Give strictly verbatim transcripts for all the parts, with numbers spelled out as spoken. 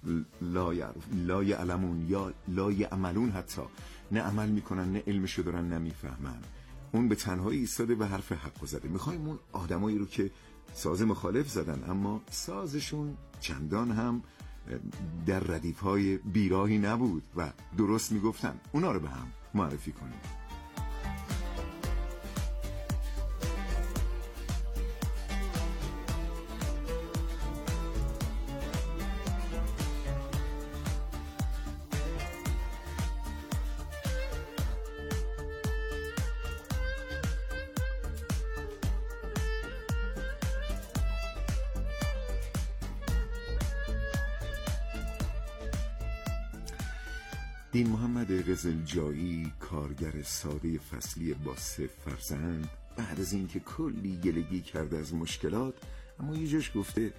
لا یعرف لا یعلمون یا لا یعملون، حتی نه عمل میکنن نه علمشو دارن نمیفهمن. اون به تنهایی ایستاده و حرف حق زده. میخوایم اون آدمایی رو که ساز مخالف زدن اما سازشون چندان هم در ردیف‌های بیراهی نبود و درست میگفتن، اونا رو به هم معرفی کنیم. دین محمد قزلجایی، کارگر ساده فصلی با سه فرزند، بعد از اینکه کلی گلگی کرده از مشکلات، اما یه جاش گفته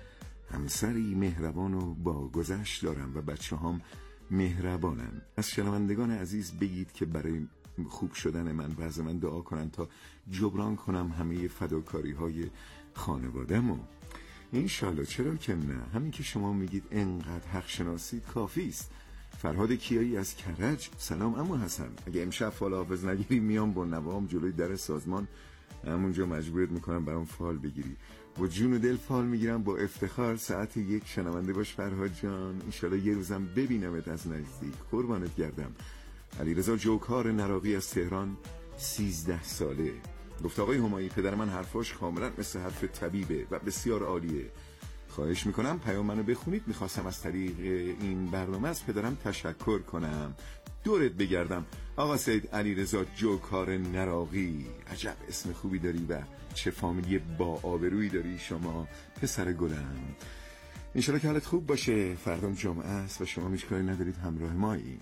همسری مهربان و با گذشت دارم و بچه هم مهربانن. از شنوندگان عزیز بگید که برای خوب شدن من و از من دعا کنن تا جبران کنم همه فداکاری های خانوادم. و انشالله، چرا که نه، همین که شما میگید انقدر حق شناسید کافی است. فرهاد کیایی از کرج، سلام عمو حسن، اگه امشب فال حافظ نگیری میام با نوام جلوی در سازمان، همونجا مجبورت میکنم برام فال بگیری. با جون و دل فال میگیرم با افتخار. ساعت یک شنونده باش فرهاد جان، انشالله یه روزم ببینمت از نزدیک، قربانت گردم. علیرضا جوکار نراقی از تهران، سیزده ساله، گفت آقای همایی پدر من حرفاش کاملا مثل حرف طبیبه و بسیار عالیه. خواهش میکنم پیام منو بخونید. میخواستم از طریق این برنامه از پدرم تشکر کنم. دورت بگردم آقا سید علیرضا جوکار نراقی، عجب اسم خوبی داری و چه فامیلی با آبرویی داری شما پسر گلم. انشالله که حالت خوب باشه. فردا جمعه است و شما هیچ کاری ندارید، همراه مایی.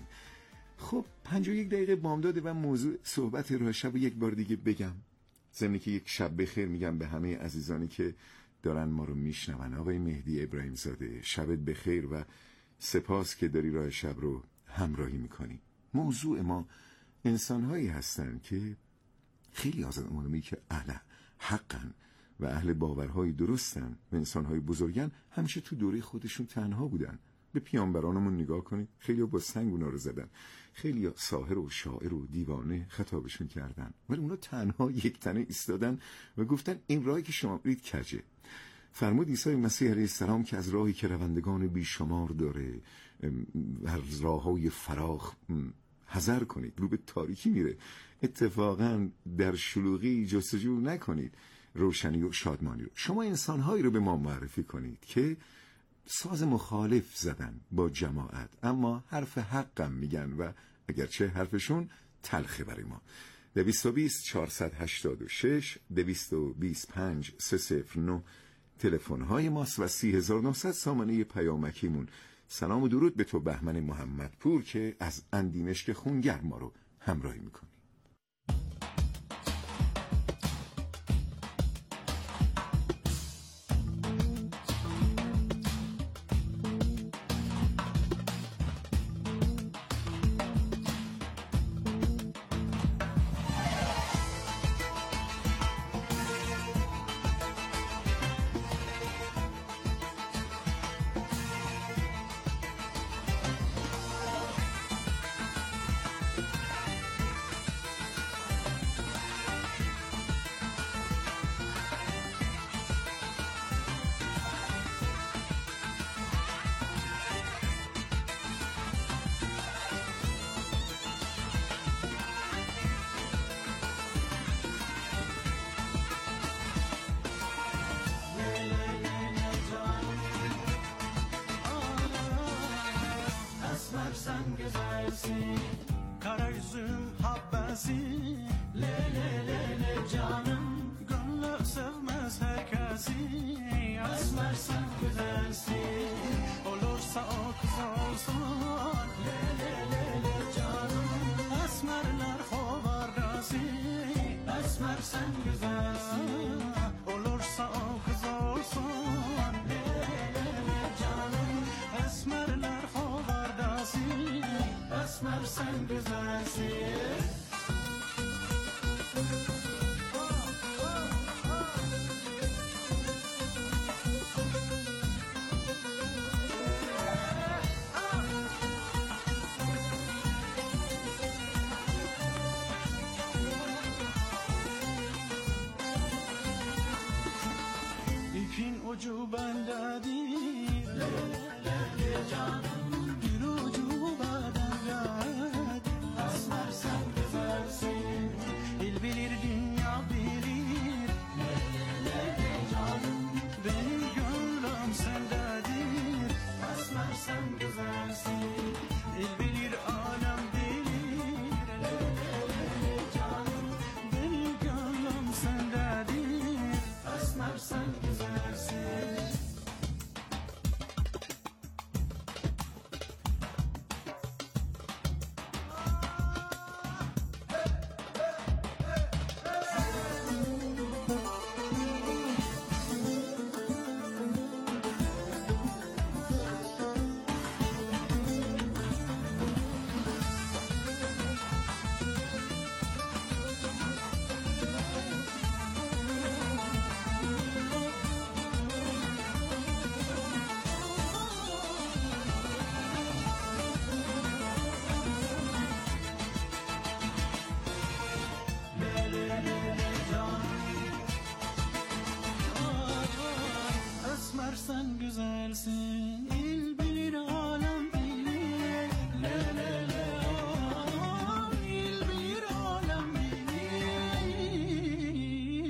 خب پنج و یک دقیقه بامداده و موضوع صحبت راه شب یک بار دیگه بگم، ضمن که یک شب بخیر میگم به همه عزیزانی که دارن ما رو میشنون. آقای مهدی ابراهیم زاده، شبت بخیر و سپاس که داری راه شب رو همراهی میکنی. موضوع ما انسانهایی هستن که خیلی از آدمایی که اهل حقن و اهل باورهای درستن و انسانهای بزرگن همیشه تو دوره خودشون تنها بودن. به پیامبرانمون نگاه کنید، خیلی با سنگ اونا رو زدن، خیلی ساحر و شاعر و دیوانه خطابشون کردن، ولی اونا تنها یک تنه ایستادن و گفتن این راهی که شما برید کجه. فرمود عیسی مسیح علیه السلام که از راهی که روندگان بیشمار داره، از راههای فراخ حذر کنید، رو به تاریکی میره. اتفاقا در شلوغی جستجو نکنید روشنی و شادمانی رو. شما انسانهایی رو به ما معرفی کنید که ساز مخالف زدن با جماعت اما حرف حقم میگن و اگرچه حرفشون تلخه برای ما. دویست و بیست چهارصد و هشتاد و شش دویست و بیست پنج سه صفر نه تلفن های ماست و سی هزار و نهصد سامانه پیامکیمون. سلام و درود به تو بهمن محمدپور که از اندیمشک خونگر ما رو همراهی میکنی. Kara yüzüm habbesi Le le le le canım Gönlü sevmez herkesi Esmer sen güzelsin Olursa o kız olsun Le le le le canım Esmerler hovardası Esmer sen güzelsin Olursa o kız olsun Le le le canım Esmerler hovardası Esmer sen güzelsin ucu bendedir. Le le le canım, bir ucu bendedir. Esmer sen güzelsin, il bilir dünya bilir. Le le le canım, benim gönlüm sendedir. Esmer sen güzelsin, il bilir alem bilir. Le le le canım, benim gönlüm sendedir. Esmer sen güzelsin. Esmer sen güzelsin, il bilir alem bilir. Le le le ah, il bilir alem bilir.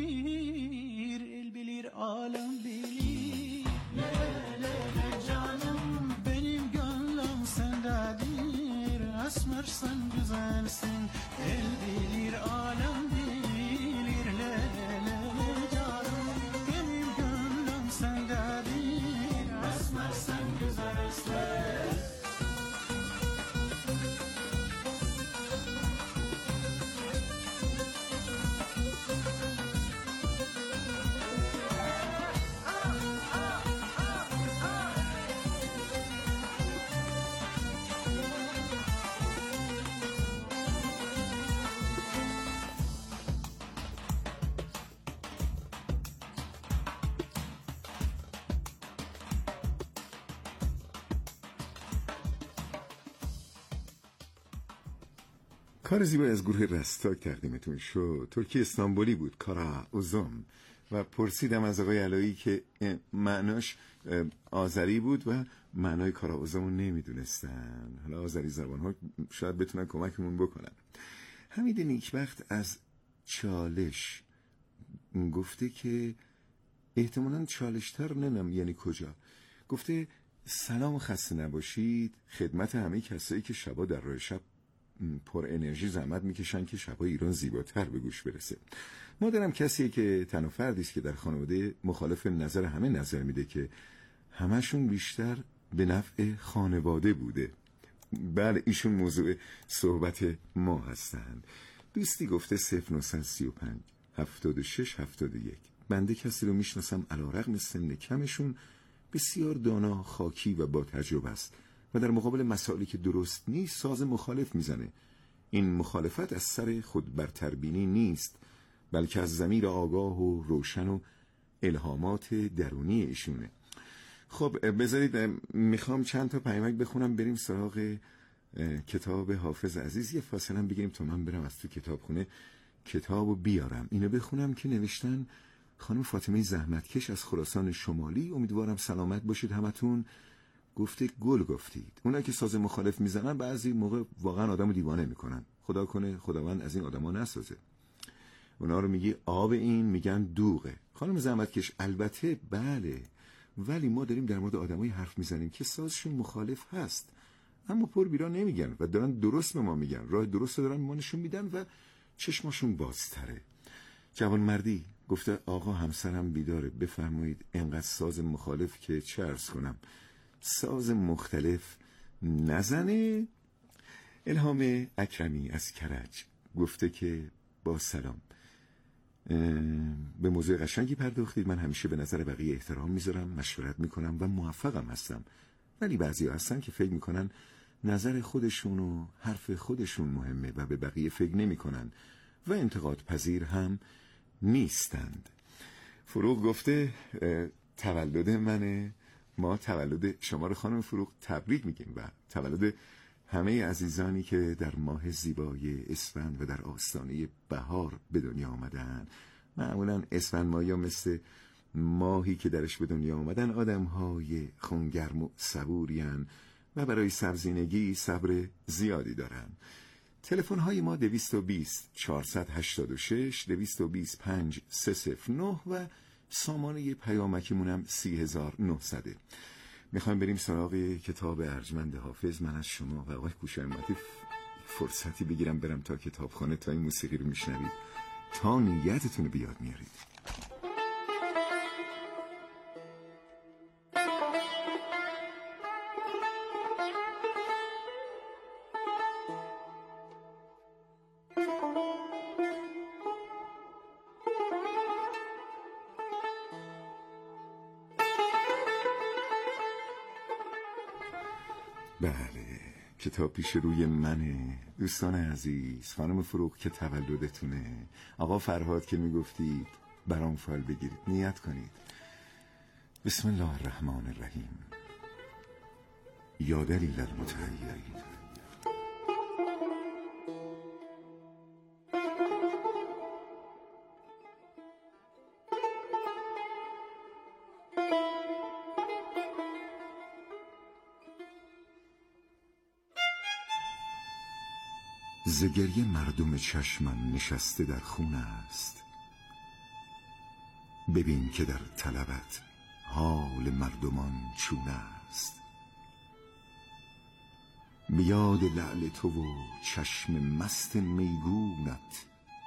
Il bilir alem bilir. Le le le canım, benim gönlüm sendedir. Esmer sen güzelsin, il bilir alem bilir. Le le le canım, benim gönlüm sendedir. Esmer sen güzelsin. کار زیبایی از گروه رستاک تقدیمتون شد. ترکی استانبولی بود، کارا اوزم، و پرسیدم از آقای علایی که معناش آذری بود و معنای کارا اوزم رو نمیدونستن. حالا آذری زبان ها شاید بتونن کمکمون بکنن. حمید نیکبخت از چالش گفته که احتمالاً چالشتر نمیم یعنی کجا. گفته سلام و خسته نباشید خدمت همه کسایی که شبا در راه شب پر انرژی زحمت میکشن که شبای ایران زیباتر به گوش برسه. مادرم کسیه که تنها فردی است که در خانواده مخالف نظر همه نظر میده که همشون بیشتر به نفع خانواده بوده. بله ایشون موضوع صحبت ما هستند. دوستی گفته صفر نهصد و سی و پنج هفتاد و شش هفتاد و یک. بنده کسی رو میشناسم علیرغم سن کمشون بسیار دانا، خاکی و با تجربه است و در مقابل مسائلی که درست نیست ساز مخالف میزنه. این مخالفت از سر خود برتربینی نیست، بلکه از ضمیر آگاه و روشن و الهامات درونی ایشونه. خب بذارید میخوام چند تا پیامک بخونم بریم سراغ کتاب حافظ عزیز. یه فاصله هم بگیریم تا من برم از تو کتابخونه کتابو بیارم. اینو بخونم که نوشتن خانم فاطمه زحمتکش از خراسان شمالی. امیدوارم سلامت باشید همتون. گفته گل گفتید. اونایی که ساز مخالف میزنن بعضی موقع واقعا آدمو دیوانه میکنن. خدا کنه خداوند از این آدما نسازه. اونا رو میگی آب این میگن دوغه. خانم زحمتکش البته بله، ولی ما داریم در مورد آدمایی حرف میزنیم که سازشون مخالف هست اما پر بیرا نمیگن و دارن درست به ما میگن، راه درست دارن ما نشون میدن و چشماشون بازتره. جوان مردی گفته آقا همسرم بیداره، بفرمایید انقدر ساز مخالف که چه عرض کنم ساز مختلف نزنه. الهام اکرمی از کرج گفته که با سلام، به موضوع قشنگی پرداختید. من همیشه به نظر بقیه احترام میذارم، مشورت میکنم و موفقم هستم، ولی بعضی هستن که فکر میکنن نظر خودشون و حرف خودشون مهمه و به بقیه فکر نمیکنن و انتقاد پذیر هم نیستند. فروغ گفته تولد منه، ما تولد شما رو خانم فروغ تبریک میگیم و تولد همه عزیزانی که در ماه زیبای اسفند و در آستانه بهار به دنیا آمدن. معمولا اسفند ماهی ها مثل ماهی که درش به دنیا آمدن آدم‌های خونگرم و صبورین و برای سرزینگی صبر زیادی دارن. تلفن‌های ما دویست و بیست چهارصد و هشتاد و شش دویست و بیست پنج سه صفر نه و سامانه پیامکیمونم سی هزار و نهصد. میخوایم بریم سراغ کتاب ارجمند حافظ. من از شما و آقای کوشرمتی فرصتی بگیرم برم تا کتابخانه تا این موسیقی رو میشنوید تا نیتتون رو بیاد میارید. بله، کتاب پیش روی منه. دوستان عزیز، خانم فروغ که تولدتونه، آقا فرهاد که میگفتید برام فال بگیرید، نیت کنید. بسم الله الرحمن الرحیم. یا دلیل المتحیرین. ز گریه مردم چشمم نشسته در خون است، ببین که در طلبت حال مردمان چون است. بیاد لعل تو و چشم مست میگونت،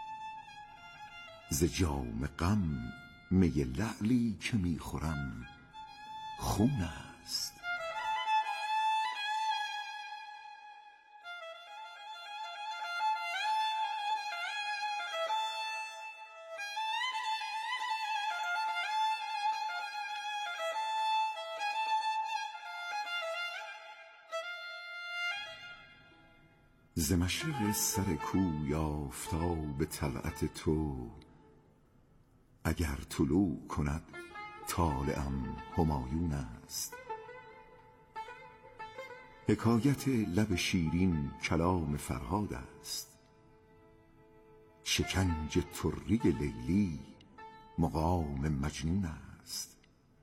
ز جام غم می لعلی که میخورم خون است. ز مشرق سر کوی آفتاب طلعت تو، اگر طلوع کند طالعم همایون است. حکایت لب شیرین کلام فرهاد است، شکنج طره لیلی مقام مجنون است.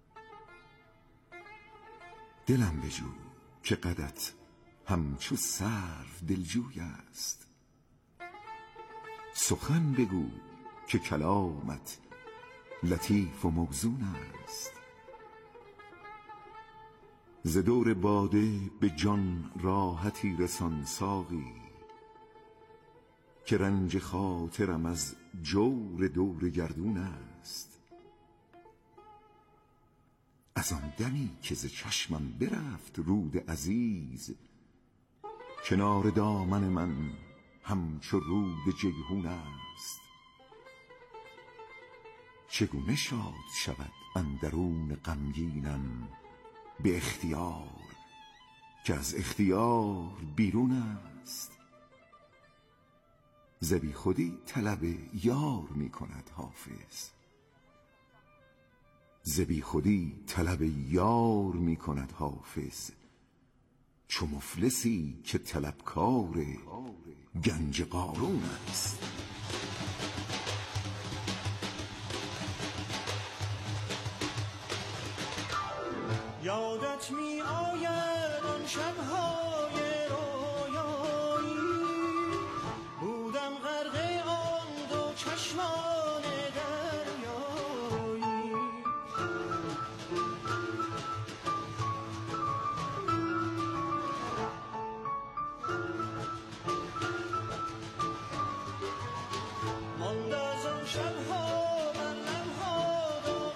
دلم بجو که قدت همچو سرو دلجوی است، سخن بگو که کلامت لطیف و موزون است. ز دور باده به جان راحتی رسان ساقی، که رنج خاطرم از جور دور گردون است. از آن دمی که ز چشمم برفت رود عزیز، کنار دامن من همچو رود جیحون است. چگونه شاد شود اندرون غمگینم به اختیار، که از اختیار بیرون است. ز بی خودی طلب یار می کند حافظ، ز بی خودی طلب یار می کند حافظ. چو مفلسی که طلبکار گنج قارون است. یادت می آید آن شب‌های رویایی، بودم غرق آن دو چشمان دریایی. مانده از آن شب‌ها بر لب‌ها داغ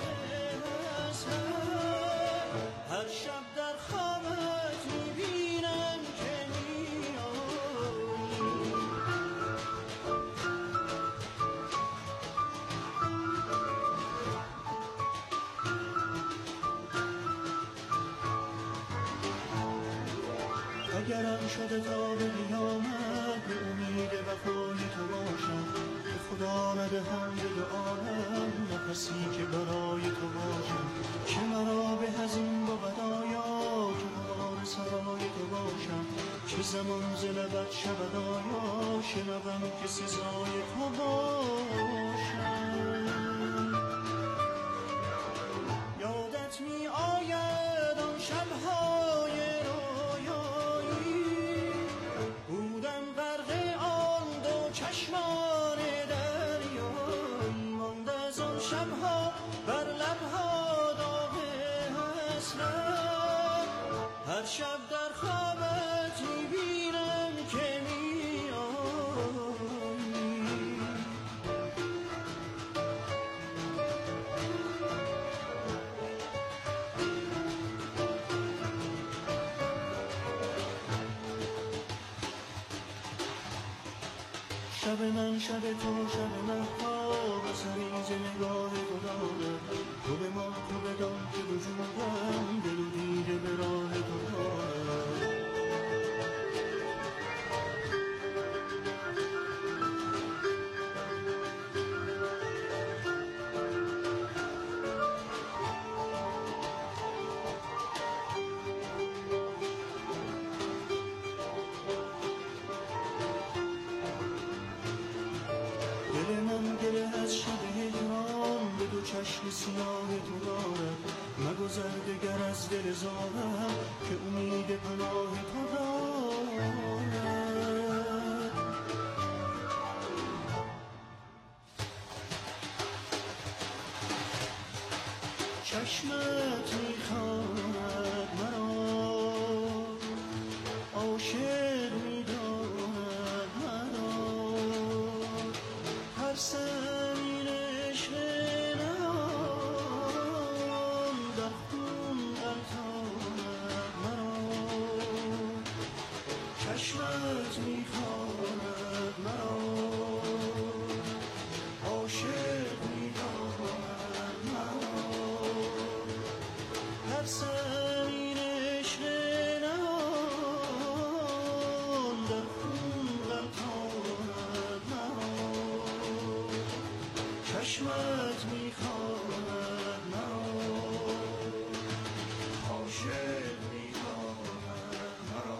حسرت، هر شب در خوابت می‌بینم که می‌آیی. اگرم شده تا به قیامت به امید وفای تو باشم، به خدا ندهم به دو عالم نفسی که برای تو باشم. که مرا به از این بود آیا که مبار سرای تو باشم، که زمان ز لبت شود آیا شنوم که سزای تو باشم. شب در خوابت میبینم که میایی، شب من شب تو شب من خواب سریز نگاه تو دارم، تو به ما تو بدان که وجودم دل و دیده به راه تو دارم. دل من گله از شب هجران به دو چشم سیاه تو دارد، مگذر دگر از دل زارم که امید پناه تو دارد. چشمت میخواند مرا، عاشق میداند مرا، هر سمین عشق نام در خون غلطاند مرا. چشمت میخواند مرا، عاشق میداند مرا، هر سمین عشق نام در خون غلطاند مرا. چشمت میخواند مرا، عاشق میداند مرا،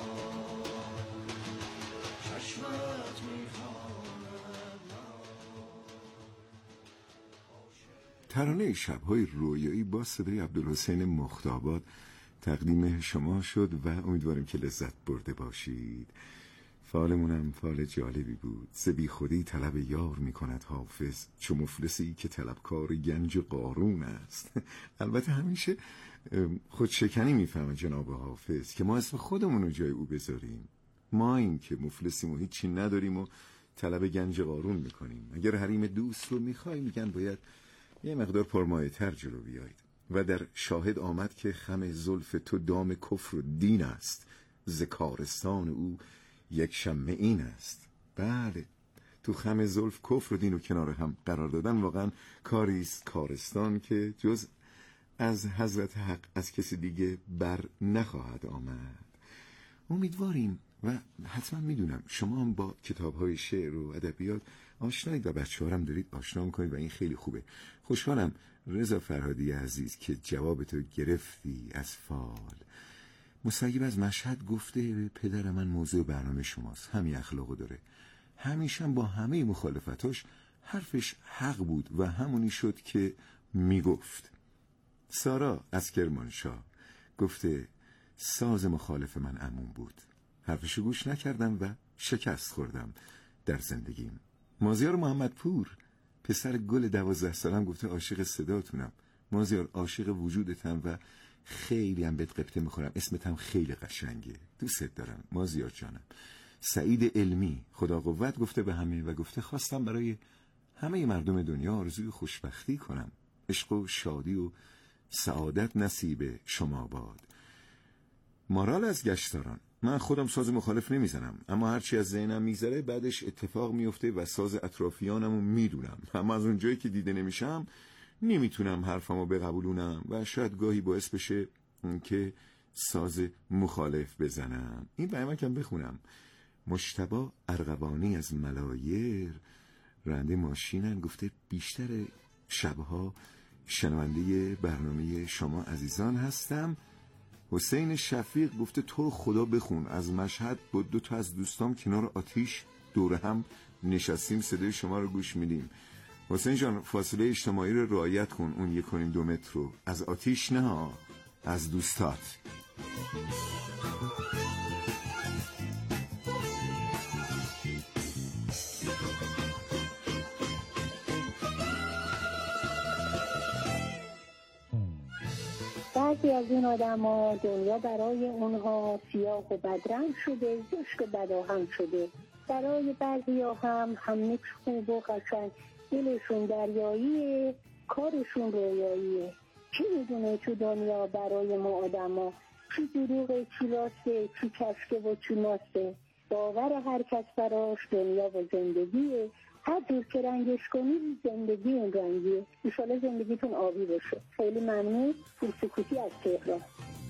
چشمت میخواند مرا. ترانه شب‌های رویایی با صدای عبدالحسین مختاباد تقدیم شما شد و امیدواریم که لذت برده باشید. فالمونم فال جالبی بود. ز بی خودی طلب یار می کند حافظ، چو مفلسی که طلبکار گنج قارون است. البته همیشه خودشکنی میفهمه جناب حافظ که ما اسم خودمون رو جای او بذاریم. ما این که مفلسیم و هیچی نداریم و طلب گنج قارون میکنیم. اگر حریم دوست رو میخوای میگن باید یه مقدار پرمایه تر جلو بیایید. و در شاهد آمد که خم زلف تو دام کفر و دین است، ز کارستان او یک شمه این است. بله، تو خم زلف کفر و دین و کنار هم قرار دادن واقعا کاریست کارستان که جز از حضرت حق از کسی دیگه بر نخواهد آمد. امیدواریم و حتما میدونم شما هم با کتاب‌های شعر و ادبیات آشنایید و بچه‌ها هم دارید آشنا می‌کنید و این خیلی خوبه. خوشحالم رضا فرهادی عزیز که جوابتو گرفتی از فال. مصیب از مشهد گفته پدر من موضوع برنامه شماست، همین اخلاقو داره، همیشه با همه مخالفتاش حرفش حق بود و همونی شد که میگفت. سارا از کرمانشاه گفته ساز مخالف من عموم بود، حرفشو گوش نکردم و شکست خوردم در زندگیم. مازیار محمدپور پسر گل دوازده سالم گفته عاشق صداتونم. مازیار عاشق وجودتم و خیلی هم بهت قبطه میخورم، اسمت هم خیلی قشنگه، دوست دارم مازیار جانم. سعید علمی خدا قوت گفته به همه و گفته خواستم برای همه مردم دنیا آرزوی خوشبختی کنم، عشق و شادی و سعادت نصیب شما باد. مارال از گشتاران من خودم ساز مخالف نمیزنم، اما هرچی از ذهنم میگذره بعدش اتفاق میفته و ساز اطرافیانمو میدونم، اما از اون جایی که دیده نمیشم نمیتونم حرفمو بقبولونم و شاید گاهی باعث بشه که ساز مخالف بزنم. این برای من کم بخونم. مجتبی ارغوانی از ملایر راننده ماشینن گفته بیشتر شبها شنونده برنامه شما عزیزان هستم. حسین شفیق گفته تو رو خدا بخون، از مشهد با دو تا از دوستام کنار آتیش دور هم نشستیم صدای شما رو گوش میدیم. حسین جان فاصله اجتماعی رو رعایت کن، اون یک کنیم دو متر رو، از آتیش نه، از دوستات. بعضی از این آدم ها دنیا برای اونها سیاه و بدرنگ شده، زشت و بداهم شده. برای بعضی ها هم همه خوب و قشنگ، دلشون دریاییه، کارشون رویاییه. چی میدونه تو دنیا برای ما آدم ها چی دروغه، چی راسته، چی کشکه و چی ماسته. باور هر کس براش دنیا و زندگیه، هر جور که رنگش کنی زندگی اون رنگیه. انشالله زندگیتون آبی بشه. خیلی ممنون. پورسکوتی از تهران.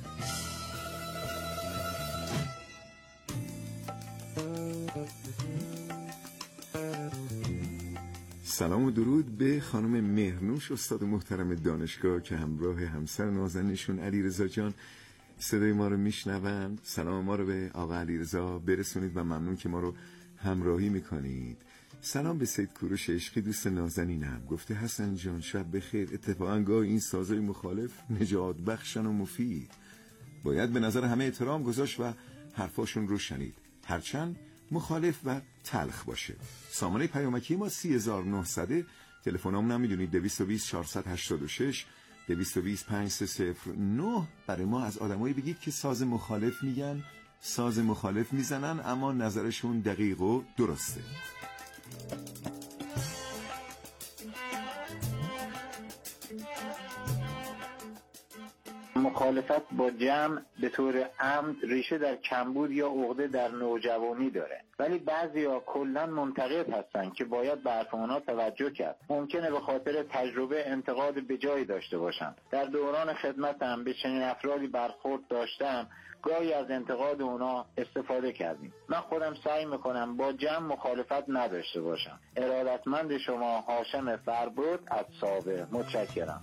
سلام و درود به خانم مهرنوش، استاد محترم دانشگاه که همراه همسر نازنینشون علیرضا جان صدای ما رو میشنوند. سلام ما رو به آقا علیرضا برسونید و ممنون که ما رو همراهی میکنید. سلام به سید کوروش عشقی، دوست نازنینم. گفته حسن جان شب بخیر. اتفاقا گاهی این سازای مخالف نجات بخشن و مفید، باید به نظر همه احترام گذاشت و حرفاشون رو شنید، هرچند مخالف و تلخ باشه. سامانه پیامکی ما سی هزار و نهصد، تلفنامون هم میدونید دویست و بیست چهارصد و هشتاد و شش دویست و بیست پنجصد و صفر نه. برای ما از آدمایی بگید که ساز مخالف میگن، ساز مخالف میزنن اما نظرشون دقیق و درسته. مخالفت با جمع به طور عمد ریشه در کمبود یا عقده در نوجوانی داره، ولی بعضیا کلاً منتقد هستن که باید به حرف اونا توجه کرد. ممکنه به خاطر تجربه انتقاد به جایی داشته باشن. در دوران خدمتم به چنین افرادی برخورد داشتم، گاهی از انتقاد اونا استفاده کردیم. من خودم سعی میکنم با جمع مخالفت نداشته باشم. ارادتمند شما، هاشم فربود از سابه. متشکرم.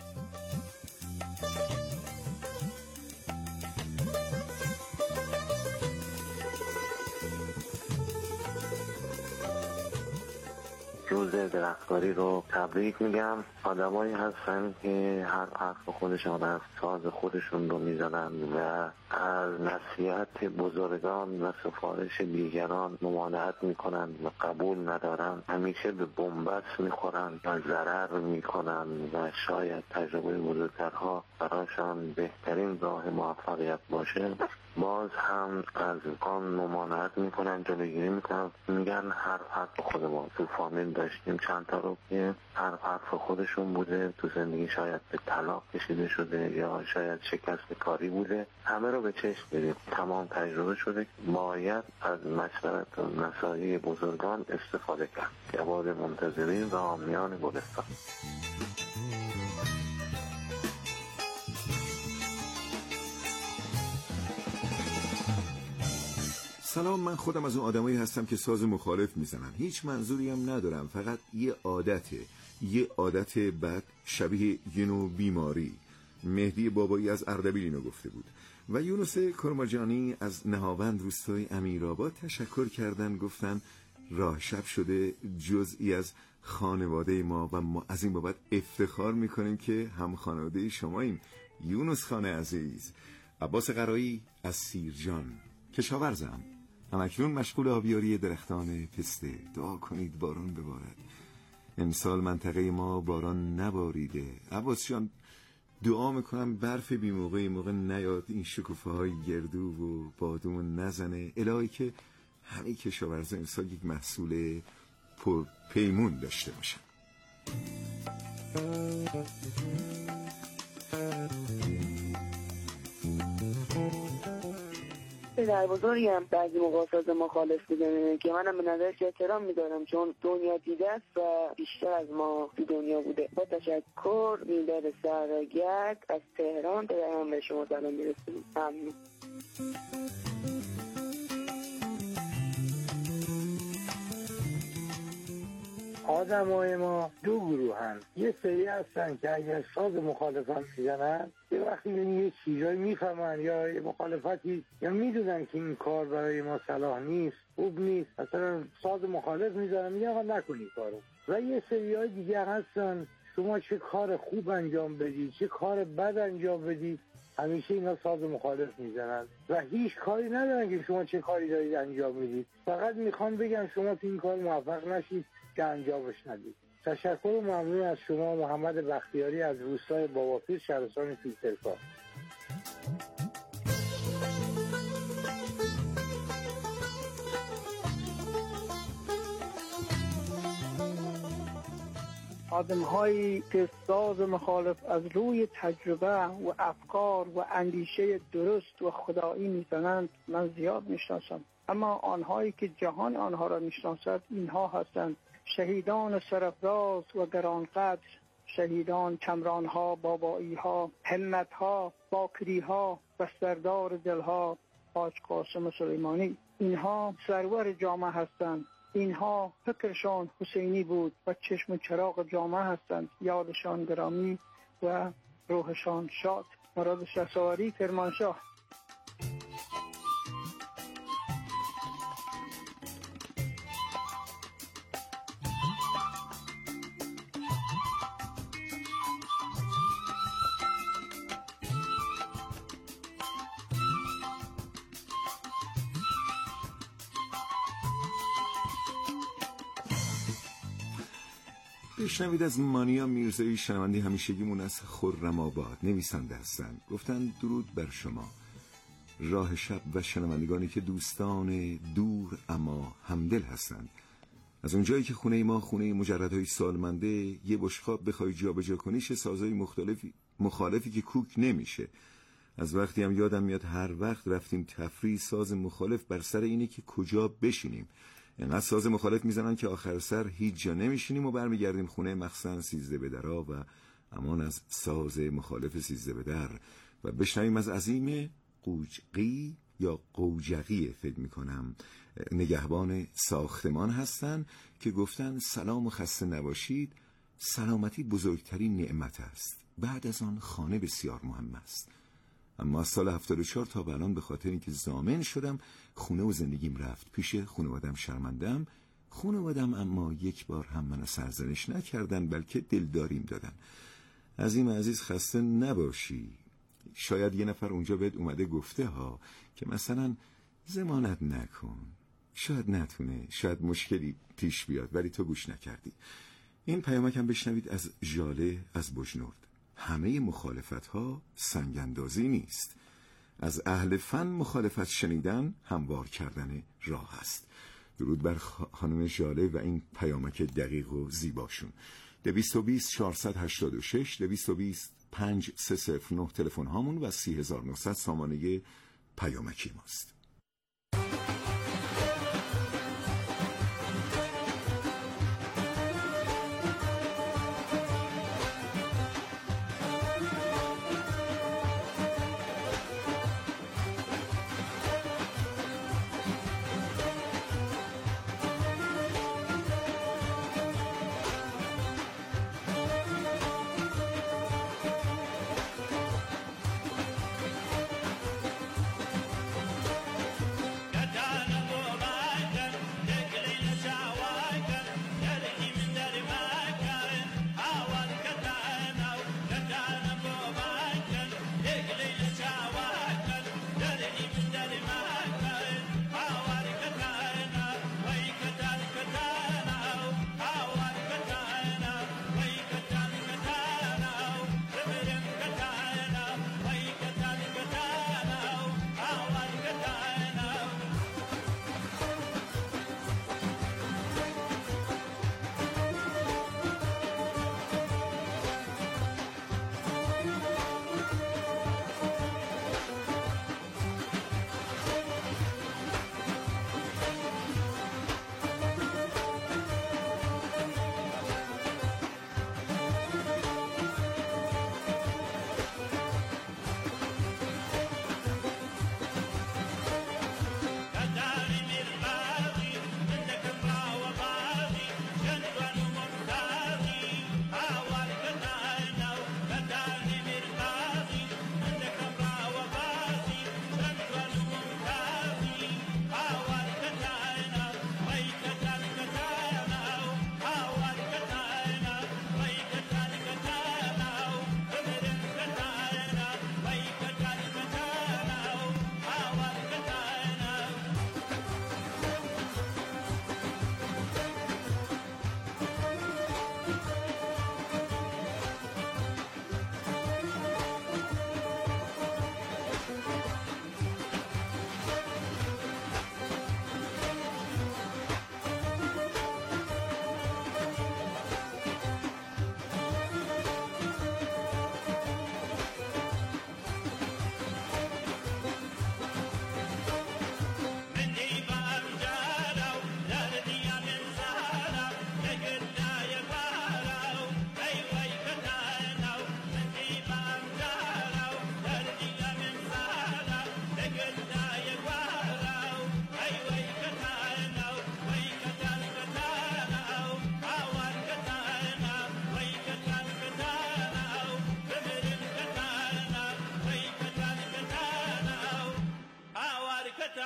روز درختکاری رو تبریک میگم. آدمایی هستن که هر حرف خودشان از ساز خودشون رو میزنن و از نصیحت بزرگان و سفارش دیگران ممانعت میکنن و قبول ندارن. همیشه به بنبست میخورن و ضرر میکنن و شاید تجربه بزرگترها براشان بهترین راه موفقیت باشه، باز هم از آن ممانعت میکنن، جلوگیری میکنن. میگن هر حرف خود ما. تو فامیل داشتیم چند تا رو که هر حرف خودشون بوده، تو زندگی شاید به طلاق کشیده شده یا شاید شکست کاری بوده. همه رو به چشم بریم، تمام تجربه شده. باید از مشورت و نصایح بزرگان استفاده کرد. جواد منتظرین و آمیان گلستان. سلام، من خودم از اون آدمایی هستم که ساز مخالف میزنن. هیچ منظوری هم ندارم، فقط یه عادته، یه عادت بد شبیه یه نوع بیماری. مهدی بابایی از اردبیل اینو گفته بود و یونس کرماجانی از نهاوند روستای امیرآباد تشکر کردن، گفتن راه شب شده جزئی از خانواده ما و ما از این بابت افتخار میکنیم که هم خانواده شماییم. یونس خان عزیز. عباس قرایی از سیرجان. کشاورزم، همکنون مشغول آبیاری درختان پسته. دعا کنید باران ببارد. امسال منطقه ما باران نباریده. عباس جان دعا میکنم برف بی موقع موقع نیاد، این شکوفه های گردو و بادون نزنه، الهی که همه کشاورزا امسال یک محصول پر پیمون داشته باشن. در بزرگی هم بعضی مقاصد مخالف میدونه که منم به نظرش احترام میدارم، چون دنیا دیده است و بیشتر از ما تو دنیا بوده. با تشکر. میلاد سرگرد از تهران به هم به شما سلام میرسونم. ممنون. آدمای ما دو گروه هن. یه سری هستن که اگر ساز مخالفت میزنن یه وقتی یه چیزایی میفهمن یا یه مخالفتی یا میدونن که این کار برای ما صلاح نیست، خوب نیست، مثلا ساز مخالف میزنن میگن آقا نکنی کارو. و یه سری های دیگه هستن شما چه کار خوب انجام بدی چه کار بد انجام بدی همیشه اینا ساز مخالف میزنن و هیچ کاری ندارن که شما چه کاری دارید انجام میدید، فقط میخوان بگن شما تو این کار موفق نشید که انجامش ندید. تشکر و ممنون از شما. محمد بختیاری از روستای باباپیر، شهرستان فیلترکار. آدم‌هایی که ساز مخالف از روی تجربه و افکار و اندیشه درست و خدایی میزنند من زیاد میشناسم، اما آنهایی که جهان آنها را میشناسد اینها هستند: شهیدان سرافراز و گرانقدر، شهیدان کمرانها، باباییها، همتها، باکریها و سردار دلها، حاج قاسم سلیمانی. اینها سرور جامعه هستند، اینها فکرشان حسینی بود و چشم چراغ جامعه هستند. یادشان گرامی و روحشان شاد. مراد شهسواری، کرمانشاه. بشنوید از مانیا میرزایی، شنونده همیشگیمون از خرم آباد. نویسنده هستن، گفتن درود بر شما، راه شب و شنوندگانی که دوستان دور اما همدل هستند. از اونجایی که خونه ما خونه مجردهای سالمنده، یه بشقاب بخوای جا به جا کنی چه سازهای مختلفی مخالفی که کوک نمیشه. از وقتی هم یادم میاد هر وقت رفتیم تفریح ساز مخالف بر سر اینه که کجا بشینیم. اینقدر ساز مخالف میزنن که آخر سر هیچ جا نمیشینیم و برمیگردیم خونه، مخصوصا سیزده به درا و امان از ساز مخالف سیزده به در. و بشنویم از عظیم قوجقی یا قوجقی فکر میکنم، نگهبان ساختمان هستن که گفتن سلام و خسته نباشید، سلامتی بزرگترین نعمت است، بعد از آن خانه بسیار مهم است. اما از سال هفتاد و چهار تا به الان به خاطر اینکه ضامن شدم خونه و زندگیم رفت پیش خانوادم شرمندم. خانوادم اما یک بار هم منو سرزنش نکردن، بلکه دلداریم دادن. عظیم عزیز خسته نباشی. شاید یه نفر اونجا بهت اومده گفته ها که مثلا ضمانت نکن، شاید نتونه، شاید مشکلی پیش بیاد، ولی تو گوش نکردی. این پیامک هم بشنوید از ژاله از بجنورد. همه مخالفت ها سنگ اندازی نیست. از اهل فن مخالفت شنیدن هموار کردن راه است. درود بر خانم ژاله و این پیامک دقیق و زیباشون. دویست و بیست چهارصد و هشتاد و شش دویست و بیست پنج سه صفر نه تلفن هامون و سی هزار و نهصد سامانه پیامکی ماست.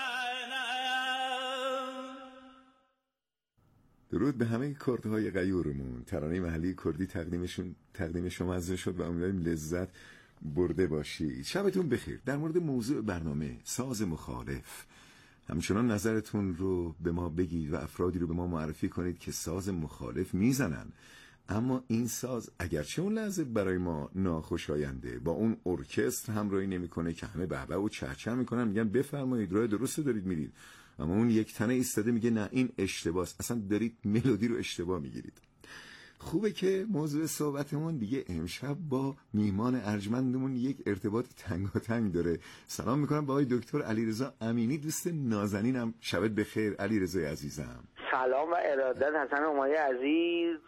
درود به همه کردهای غیورمون. ترانه محلی کردی تقدیمشون تقدیم شما عزیز شد و امیدواریم لذت برده باشید. شبتون بخیر. در مورد موضوع برنامه ساز مخالف همچنان نظرتون رو به ما بگید و افرادی رو به ما معرفی کنید که ساز مخالف میزنن، اما این ساز اگرچه اون لحظه برای ما ناخوشاینده با اون ارکستر همراهی نمیکنه که همه بهبه و چهچه میکنن، میگن بفرمایید راه درست دارید میرید، اما اون یک تنه ایستاده میگه نه این اشتباهه، اصلا دارید ملودی رو اشتباه میگیرید. خوبه که موضوع صحبتمون دیگه امشب با میهمان ارجمندمون یک ارتباط تنگاتنگ داره. سلام میکنم با آقای دکتر علیرضا امینی، دوست نازنینم. شبت بخیر علیرضا عزیزم. سلام و ارادت حسن همایی عزیز.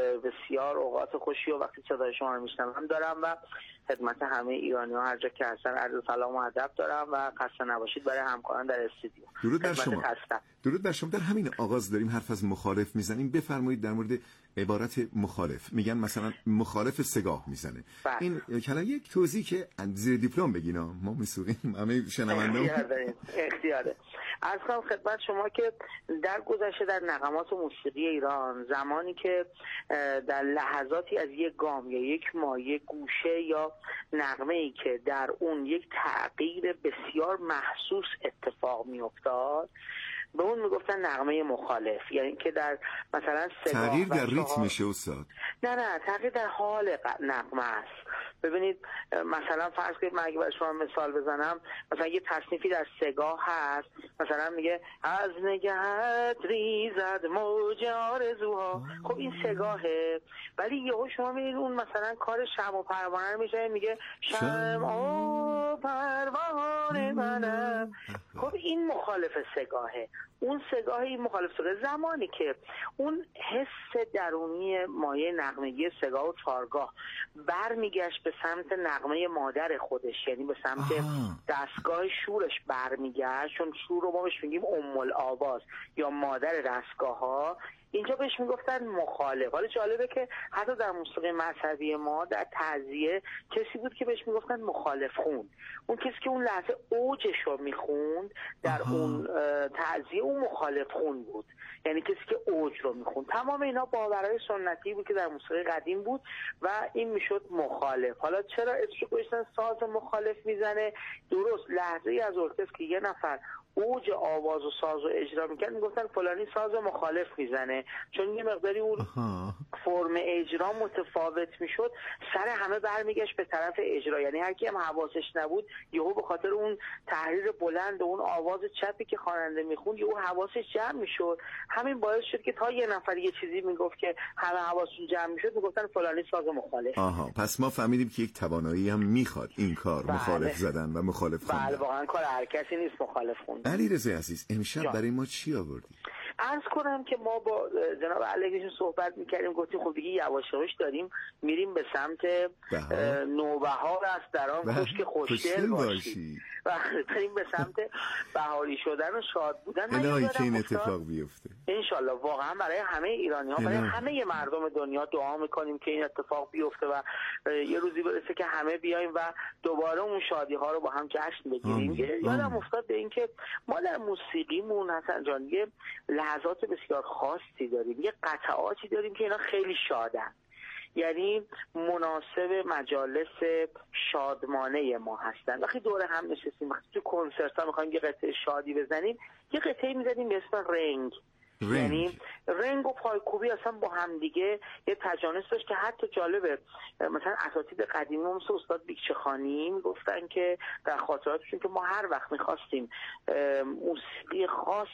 بسیار اوقات خوشی و وقتی صدای شما رو میشنوم دارم و خدمت همه ایرانی ها هر جا که هستن عرض سلام و ادب دارم و خسته نباشید برای همکاران در استودیو. درود بر شما. هستم. درود بر شما. در همین آغاز داریم حرف از مخالف میزنیم. بفرمایید در مورد عبارت مخالف. میگن مثلا مخالف سگاه میزنه. بس. این کلا یک توضیح که زیر دیپلم بگین، ما میسوقیم همه شنوندگان. اختیاره. اختیاره. عرض کنم خدمت شما که در گذشته در نغمات موسیقی ایران زمانی که در لحظاتی از یک گام یا یک مایه گوشه یا نغمه‌ای که در اون یک تغییر بسیار محسوس اتفاق میافتاد به اون میگفتن نغمه مخالف، یعنی که در مثلا تغییر در ریتم میشه استاد. نه نه تغییر در حال نغمه است. ببینید مثلا فرض کنید من اگه برای شما مثال بزنم، مثلا یه تصنیفی در سگاه هست، مثلا میگه از نگهت ریزد موج آرزوها. خب این سگاهه، ولی یهو شما میبینید اون مثلا کار شمع و پروانه رو میشه، میگه شمع و پروانه منم. خب این مخالف سگاهه. اون سگاه این مخالف سگاه زمانی که اون حس درونی مایه نغمگی سگاه و چارگاه برمیگشت به سمت نغمه مادر خودش، یعنی به سمت آها. دستگاه شورش برمیگشت، چون شور رو ما بهش میگیم ام الآواز یا مادر دستگاه ها، اینجا بهش میگفتن مخالف. حالا جالبه که حتی در موسیقی مذهبی ما در تعزیه کسی بود که بهش میگفتن مخالف خون. اون کسی که اون لحظه اوجش رو میخوند در آها. اون تعزیه اون مخالف خون بود، یعنی کسی که اوج رو میخوند. تمام اینا باورهای سنتی بود که در موسیقی قدیم بود و این میشد مخالف. حالا چرا اسمش گذاشتن ساز مخالف میزنه؟ درست لحظه ای از ارکستر که یه نفر اوج آواز و ساز و اجرا میکرد میگفتن فلانی ساز مخالف میزنه، چون یه مقداری اون آها. فرم اجرا متفاوت میشد، سر همه برمیگشت به طرف اجرا، یعنی هر کی هم حواسش نبود یهو به خاطر اون تحریر بلند و اون آواز چپی که خواننده میخوند یهو حواسش جمع میشد. همین باعث شد که تا یه نفر یه چیزی میگفت که همه حواسشون جمع میشد میگفتن فلانی ساز مخالف. آها، پس ما فهمیدیم که یک توانایی هم میخواد این کار بله. مخالف زدن و مخالف خوندن. بله واقعا کار هر کسی نیست مخالف خوندن. علیرضا عزیز امشب برای ما چی آوردی؟ عرض کنم که ما با جناب علیگیشون صحبت میکردیم، گفتیم خب دیگه یواش یواش داریم میریم به سمت نوبهار است در آن خشک خوشگل باشی و داریم به سمت بهاری شدن و شاد بودن. الهی که این اتفاق بیفته انشالله. واقعا برای همه ایرانی ها، برای همه مردم دنیا دعا میکنیم که این اتفاق بیفته و یه روزی برسه که همه بیایم و دوباره اون شادی ها رو با هم جشن بگیریم. یادم افتاد به این که ما در موسیقیمون حسن جان یه لحظات بسیار خاصی داریم، یه قطعاتی داریم که اینا خیلی شادن، یعنی مناسب مجالس شادمانه ما هستن. وقتی دور هم نشستیم، وقتی تو کنسرت ها میخوایم یه قطعه شادی بزنیم، یه قطعه میزنیم به اسم رنگ. رنگ. یعنی رنگ و پایکوبی اصلا با هم دیگه یه تجانس داشت که حتی جالبه مثلا اساتید قدیمی مثل استاد بیکچه‌خانی میگفتن که در خاطراتشون که ما هر وقت میخواستیم موسیقی خاص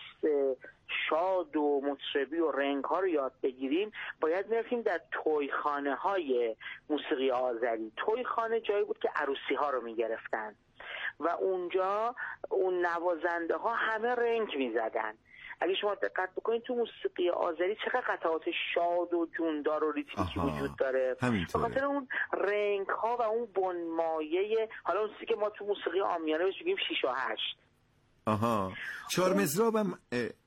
شاد و مطربی و رنگ ها رو یاد بگیریم باید میرفتیم در تویخانه های موسیقی آذری. تویخانه جایی بود که عروسی ها رو میگرفتن و اونجا اون نوازنده ها همه رنگ میزدن. اگه شما دقت بکنید تو موسیقی آذری چقدر قطعات شاد و جوندار و ریتمیکی وجود داره، به خاطر اون رنگ ها و اون بنمایه. حالا اون چیزی که ما تو موسیقی عامیانه بهش میگیم شیش و هشت. آها، چهار مزرابم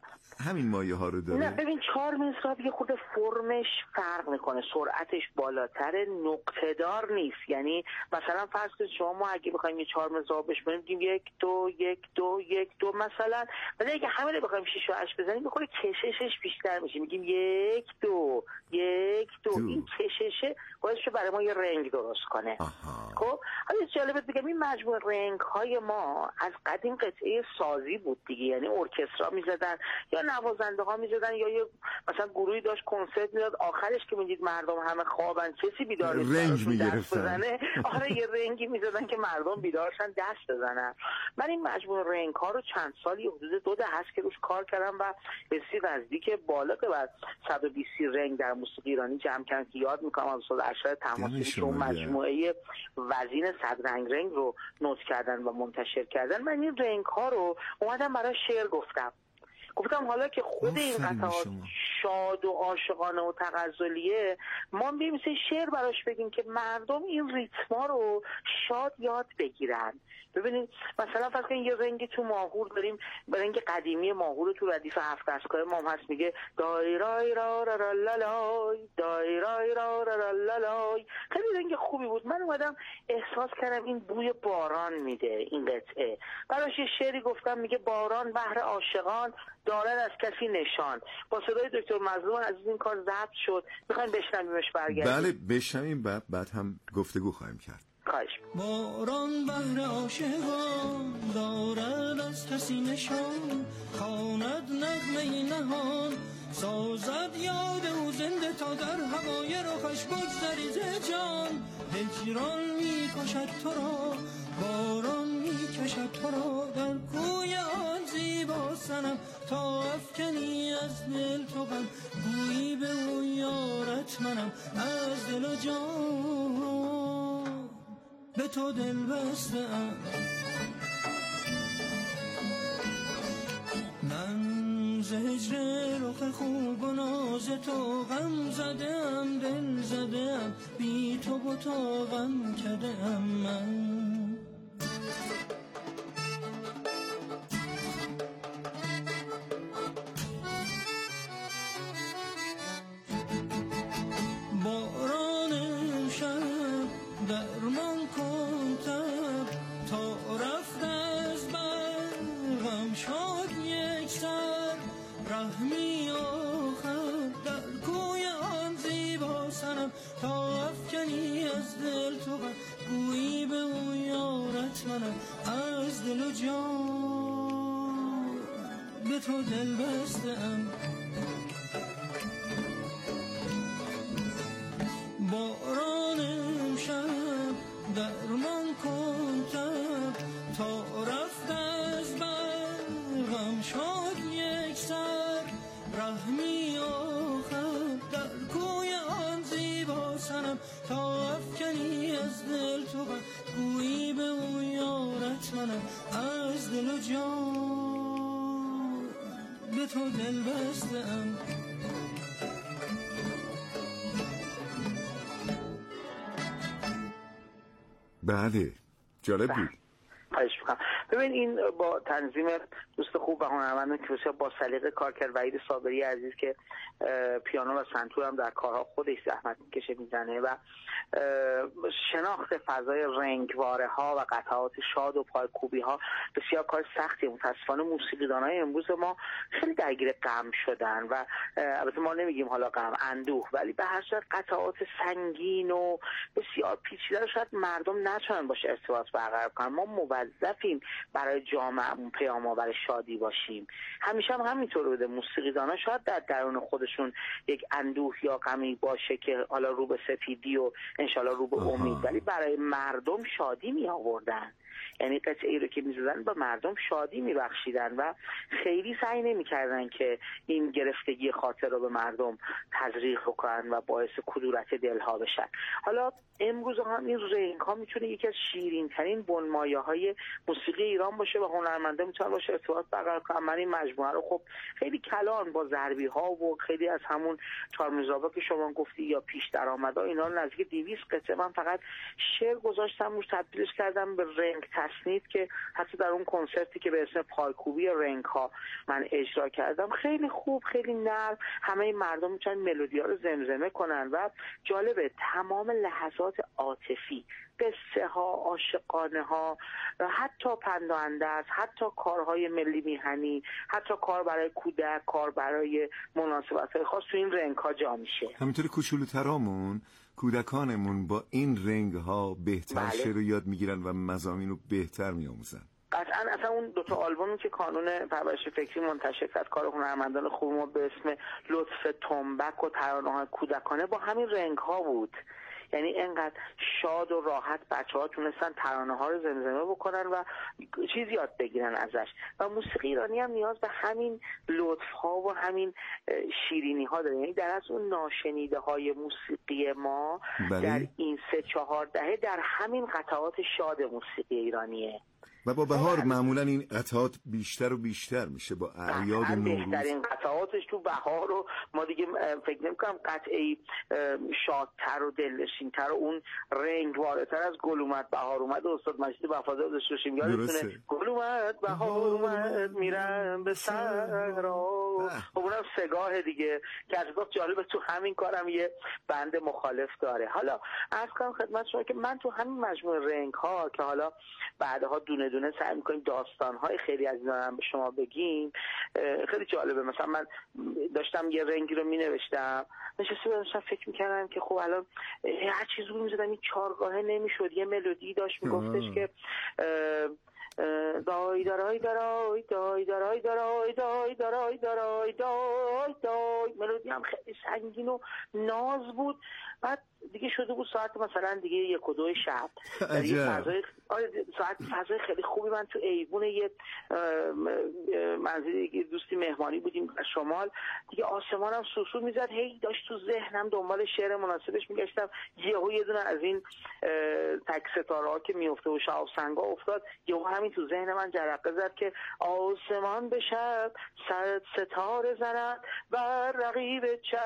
همین مایه ها رو داره؟ نه ببین چهار مصراب یه خود فرمش فرق میکنه، سرعتش بالاتر، نقطه‌دار نیست. یعنی مثلا فرض کنید شما ما اگه بخوایم یه چهار مصراب بشماریم میگیم یک دو یک دو یک دو مثلا، ولی اگه همه رو بخوایم شش و هشت بزنیم میخوره کششش بیشتر میشه، میگیم یک دو یک دو, دو. این کششه باعث شده برای ما یه رنگ درست کنه. خب حالا جالبه بگم این مجموعه رنگ های ما از قدیم قطعه سازی بود دیگه، یعنی ارکسترا میزدن یا نوازنده ها میزدن یا یه مثلا گروهی داشت کنسرت میداد، آخرش که میدید مردم همه خوابن کسی بیدار نیست رنگ میگرفتن. آره یه رنگی میزدن که مردم بیدارشن دست بزنن. من این مجموعه رنگ ها رو چند سالی حدود دو دهه هست که روش کار کردم و بسیار نزدیک بالغ بر صد و بیست رنگ در موسیقی ایرانی جمع کردم که یاد میکنم از استاد ارشد تماسبی که اون مجموعه وزین صد رنگ رنگ رو نوت کردن و منتشر کردن. من این رنگ ها رو اومدم برای شعر گفتم گفتم حالا که خود این قطعات شاد و عاشقانه و تغزلیه، ما بریم مثل شعر براش بگیم که مردم این ریتما رو شاد یاد بگیرن. ببینید مثلا فرض کنید یه رنگی تو ماهور داریم، رنگ قدیمی ماهور تو ردیف هفت دستگاه ما هست، میگه دایرای را را را لالای دایرای را را را لالای. خیلی رنگ خوبی بود. من اومدم احساس کردم این بوی باران میده این قطعه، براش یه شعری گفتم میگه باران بهر عاشقان دارد از کسی نشان. با صدای دکتر مظلوم عزیز این کار ضبط شد، میخوایم بشنویمش برگردیم؟ بله بشنویم، بعد بعد هم گفتگو خواهیم کرد. خواهش. باران بهر عاشقان دارد از کسی نشان، خواند نغمه نهان سازد یاد او زنده تا در هوای رخش بگذری ز جان. هجران می کشد تو را باران می کشد تو را در کوی آن زیبا صنم تا افکنی از دل تو غم گویی به او یارت منم از دل و جان به تو دل بسته‌ام. من ز هجر رخ خوب و ناز تو غم زدم دل زدم بی تو بتا غم کردم. من باران شب درمان کن تب تا رفت از برغم شد یک سر رحمی آخر در کوی آن زیبا صنم تا افکنی از دل تو غم گویی به او یارت منم از دل و جان به تو دل بسته‌ام. باران امشب درمان کن تب تا رفت از برغم شد یک سر رحمی آخر در کوی آن زیبا صنم تا افکنی از دل تو غم گویی به او یارت منم از دل و جان به تو دل بسته‌ام. بله جالب بود. خواهش می‌کنم. ببین این با تنظیم دوست خوب و هنرمند که بسیار با سلیقه کار کرد، وحید صابری عزیز که پیانو و سنتور هم در کارها خودش زحمت میکشه میزنه و شناخت فضای رنگواره ها و قطعات شاد و پایکوبی ها بسیار کار سختیه. متاسفانه موسیقیدانای امروز ما خیلی درگیر غم شدن و البته ما نمیگیم حالا غم، اندوه، ولی به هر صورت قطعات سنگین و بسیار پیچیده رو شاید مردم نتونن باشه ارتباط برقرار کنن. ما موظفیم برای جامعه‌مون پیام‌آور شادی باشیم. همیشه هم همینطور بوده. موسیقیدانا شاید در درون خودشون یک اندوه یا غمی باشه که حالا رو به سپیدی و انشالله رو به امید، ولی برای مردم شادی می آوردن. یعنی قطعه رو که می‌زدن به مردم شادی می‌بخشیدن و خیلی سعی نمی‌کردن که این گرفتگی خاطر رو به مردم تزریق بکنن و باعث کدورت دلها بشن. حالا امروز هم این رنگ‌ها میتونه یکی از شیرین‌ترین بنمایه‌های موسیقی ایران باشه و هنرمندا میتونن باشه ارتباط برقرار کنن. من این مجموعه رو خب خیلی کلان با ضربی‌ها و خیلی از همون چارمیزابا که شما گفتی یا پیش درآمدا اینا رو نزدیک دویست قطعه من فقط شعر گذاشتم روش، تبدیلش کردم به رنگ رنگ تصنیف که حتی در اون کنسرتی که به اسم پایکوبی رنگ ها من اجرا کردم خیلی خوب، خیلی نرم، همه مردم میتونن ملودی ها رو زمزمه کنن و جالبه تمام لحظات عاطفی، قصه ها، عاشقانه ها، حتی پند و اندرز، حتی کارهای ملی میهنی، حتی کار برای کودک، کار برای مناسبت‌های خاص تو این رنگ ها جا میشه. همینطور کوچولوترامون کودکانمون با این رنگ ها بهتر بله. شعر رو یاد میگیرن و مضامین رو بهتر میآموزن. قطعا اصلا اون دوتا آلبومی که کانون پرورش فکری منتشر کرد کار هنرمندان خوب ما به اسم لطف تنبک و ترانه‌های کودکانه با همین رنگ ها بود. یعنی اینقدر شاد و راحت بچه ها تونستن ترانه ها رو زمزمه بکنن و چیز یاد بگیرن ازش. و موسیقی ایرانی هم نیاز به همین لطف ها و همین شیرینی ها داره. یعنی در از اون ناشنیده های موسیقی ما بله. در این سه چهار دهه در همین قطعات شاد موسیقی ایرانیه و با بهار معمولا این قطعات بیشتر و بیشتر میشه با اعیاد نوروز. بهترین قطعاتش تو بهار رو ما دیگه فکر نمی‌کنم قطعی شادتر و دلنشین‌تر و اون رنگ واردتر از گل اومد بهار اومد استاد مجید وفادار داشت روشیم یادتونه گل اومد بهار اومد میرم به صحرا. خب اونم سگاه دیگه که از وقت جالبه تو همین کارم یه بند مخالف داره. حالا عرض کنم خدمت شما که من تو همین مجموعه رنگ ها که حالا بعدها دونه دونه سعی می‌کنیم داستان‌های خیلی از اینا هم به شما بگیم، خیلی جالبه. مثلا من داشتم یه رنگی رو می‌نوشتم، نشسته داشتم فکر می‌کردم که خب الان هر چیزی رو می‌زدم این چهارگاهه نمی‌شد. یه ملودی داشت میگفتش که دای دارای دارای دای دارای دارای دای دارای دارای دای دای. ملودی هم خیلی سنگین و ناز بود. بعد دیگه شده بود ساعت مثلا دیگه یک و دو شب در یه فضای ساعت فضای خیلی خوبی من تو ایوون یه منزل یه دوستی مهمانی بودیم در شمال دیگه آسمانم سوسو میزد هی داشت تو ذهنم دنبال شعر مناسبش میگشتم. یهو یه دونه از این تک ستاره ها که میفته و شهاب سنگا افتاد یهو همین تو ذهن من جرقه زد که آسمان به شب صد ستاره زند بر رقیب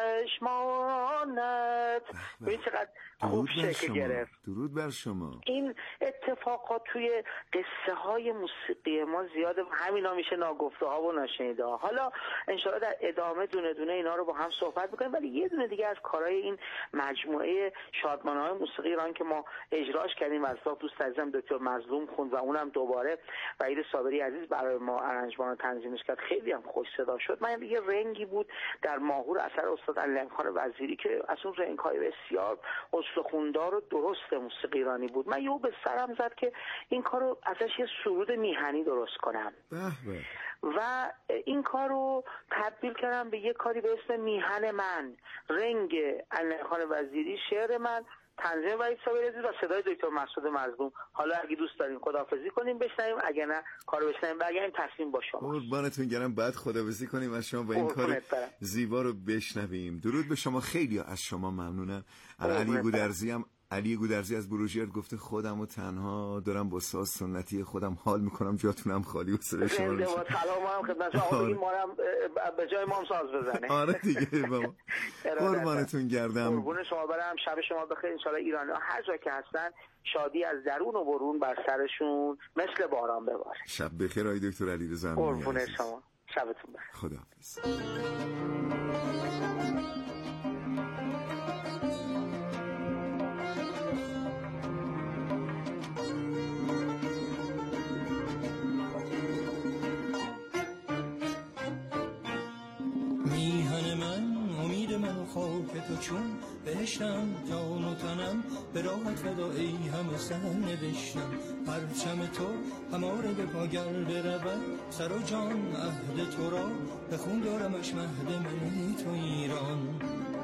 چشمانت. ببین چقدر خوب شکل گرفت. درود بر شما. این اتفاقات توی قصه های موسیقی ما زیاده، همینا میشه ناگفته ها و ناشنیده ها. حالا انشاءالله در ادامه دونه دونه اینا رو با هم صحبت میکنیم. ولی یه دونه دیگه از کارهای این مجموعه شادمانه های موسیقی ایران که ما اجراش کردیم از دوست عزیزم دکتر مظلوم خوند و اونم دوباره وحید صابری عزیز برای ما آرنجمان و تنظیمش کرد، خیلی هم خوش صدا شد. من یه رنگی بود در ماهور اثر استاد علمخان وزیری که از اون رنگ های بسیار استخوندار و درست موسیقی ایرانی بود. من یهو به سرم زد که این کارو ازش یه سرود میهنی درست کنم و این کارو تبدیل کردم به یه کاری به اسم میهن من، رنگ علمخان وزیری، شعر من، تنظیم وحید صابری عزیز و صدای دکتر مسعود مظلوم. حالا اگه دوست دارین خداحافظی کنیم بشنویم، اگه نه کارو بشنویم برگردیم تصمیم با شما. قربانتون گرم. بعد خداحافظی کنیم از شما و این کار زیبا رو بشنویم. درود به شما. خیلی از شما ممنونم. علی گودرزی هم علی گودرزی از بروژرد گفته خودم و تنها دارم با ساز سنتی خودم حال میکنم، جاتونم خالی و سر شما رو سلام هم خدمت شما بگیم ما هم به جای ما هم ساز بزنه. آره دیگه بابا. قربانتون گردم. قربون شما برم. شب شما بخیر. ان شاءالله ایرانی‌ها هر جا که هستن شادی از درون و برون بر سرشون مثل باران بباره. شب بخیر آقای دکتر علیرضا. قربون شما. شبتون بخیر. خداحافظ. خاک تو چون بهشتم جان و تنم به راحت فدا ای همه سر نوشتم پرچم تو هماره به پاگر برود سر و جان عهد تو را به خون دارمش مهد من تو ایران.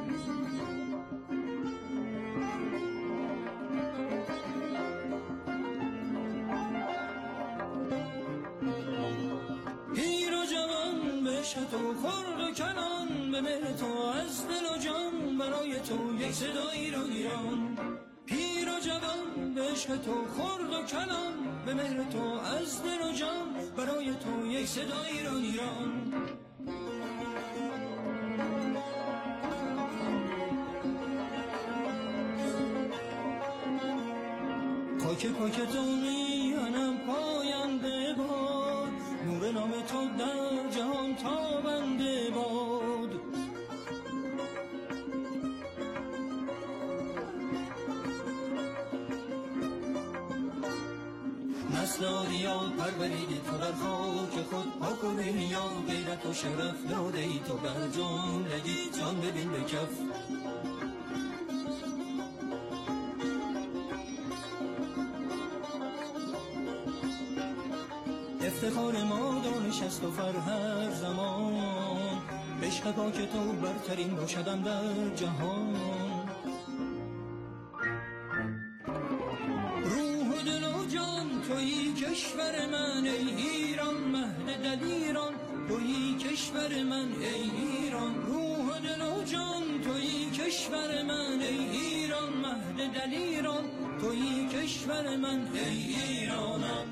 پیر و جوان بهشت و خرد و کنان به مهر تو از دل و جان برای تو یک صدا ایران ایران. پیر و جوان به عشق تو خرد و کنان به مهر تو از دل و جان برای تو یک صدا ایران ایران. پاک پاک تو میانم اسنادی یا پروریدی تو در خاک خود پاک و بینیا غیرت و شرف داده ای تو بر جملگی جان ببین به کف افتخار ما دانش است و فر هر زمان عشق پاک تو برترین باشدم در جهان روح و دل و جان تویی کشور من ای ایران مهد دلیران تویی کشور من ای ایران روح و دل و جان تویی کشور من ای ایران مهد دلیران تویی کشور من ای ایرانم.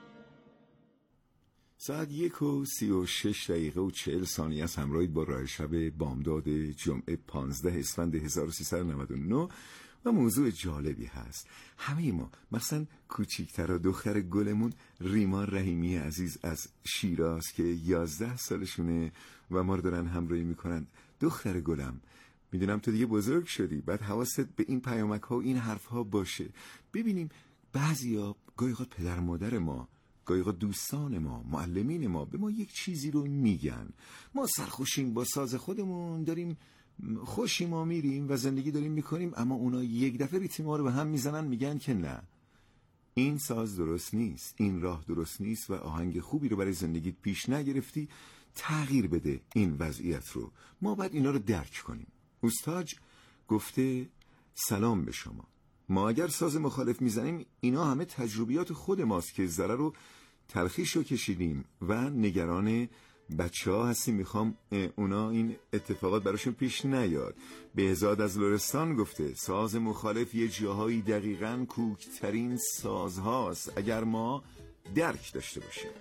ساعت یک و سی و شش دقیقه و چهل ثانیه است. همراهید با راه شب بامداد جمعه پانزده اسفند هزار و سیصد و نود و نه و موضوع جالبی هست. همه ما مثلا کوچیکتر دختر گلمون ریما رحیمی عزیز از شیراز که یازده سالشونه و ما رو دارن همراهی میکنن. دختر گلم، میدونم تو دیگه بزرگ شدی، بعد حواست به این پیامک ها و این حرف ها باشه. ببینیم بعضیا گاهی اوقات پدر مادر ما، گاهی اوقات دوستان ما، معلمین ما به ما یک چیزی رو میگن، ما سرخوشیم با ساز خودمون، داریم خوشی ما میریم و زندگی داریم میکنیم، اما اونا یک دفعه ریتم ما رو به هم میزنن، میگن که نه این ساز درست نیست، این راه درست نیست و آهنگ خوبی رو برای زندگیت پیش نگرفتی، تغییر بده این وضعیت رو. ما باید اینا رو درک کنیم. استاج گفته سلام به شما، ما اگر ساز مخالف میزنیم اینا همه تجربیات خود ماست که ضرر رو تلخیش رو کشیدیم و نگران بچه ها هستیم، میخوام اونا این اتفاقات براشون پیش نیاد. بهزاد از لرستان گفته ساز مخالف یه جاهایی دقیقاً کوکترین سازهاست اگر ما درک داشته باشیم.